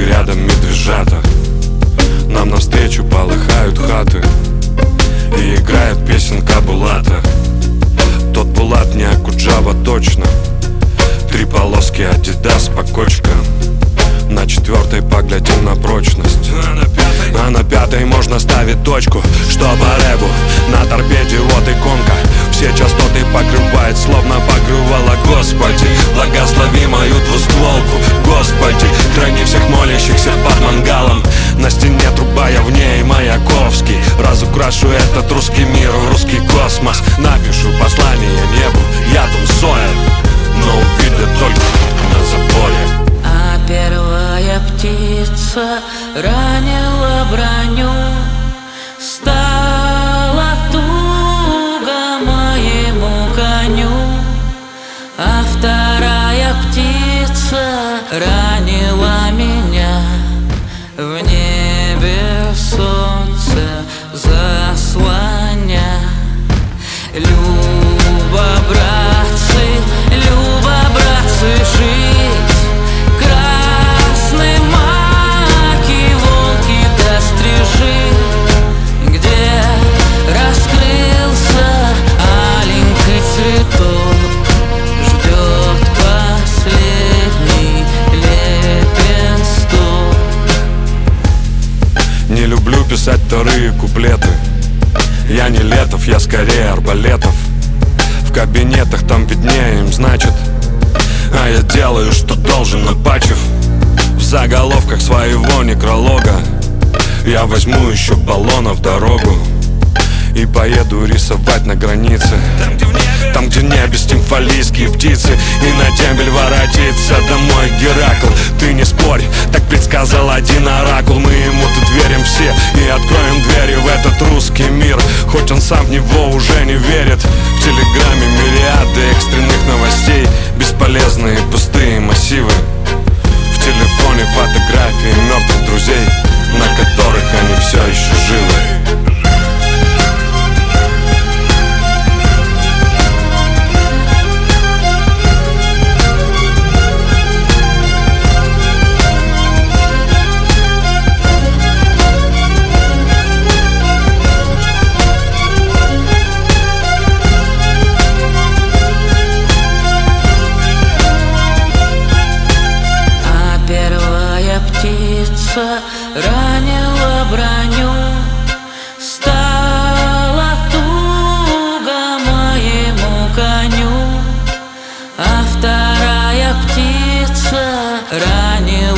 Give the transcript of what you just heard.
рядом медвежата. Нам навстречу полыхают хаты, и играет песенка Булата. Тот Булат не Акуджава точно. 3 полоски Адидас по кочкам. На 4-й поглядим на прочность, а на 5-й можно ставить точку. Что по рэпу на торпеде вот иконка. Все частоты покрывает, словно покрывало. Господи, благослови мою двустволку. Господи, храни всех молящихся под мангалом. На стене труба, я в ней Маяковский. Разукрашу этот русский мир, русский космос. Напишу послание небу, я Том Сойер, но увидят только на заборе. А первая птица ранила броню, стала туго моему коню. А вторая птица ранила меня. В небе солнце заслоня. Люба, братцы, жить. Красные маки, волки да стрижи, где раскрылся аленький цветок, ждет последний лепесток. Не люблю писать вторые куплеты. Я не Летов, я скорее Арбалетов. В кабинетах там виднее им, значит. А я делаю, что должен, напачив в заголовках своего некролога. Я возьму еще баллонов дорогу и поеду рисовать на границе. Там, где в небе стимфалийские птицы, и на дембель воротится домой Геракл. Ты не спорь, так предсказал один оракул. Мы ему тут верим все и откроем двери в этот русский мир, хоть он сам в него уже не верит. В телеграме мириады экстренных новостей, бесполезные пустые массивы. В телефоне фотографии мертвых друзей, на которых они все еще живы. Ранила броню, стала туго моему коню. А вторая птица ранила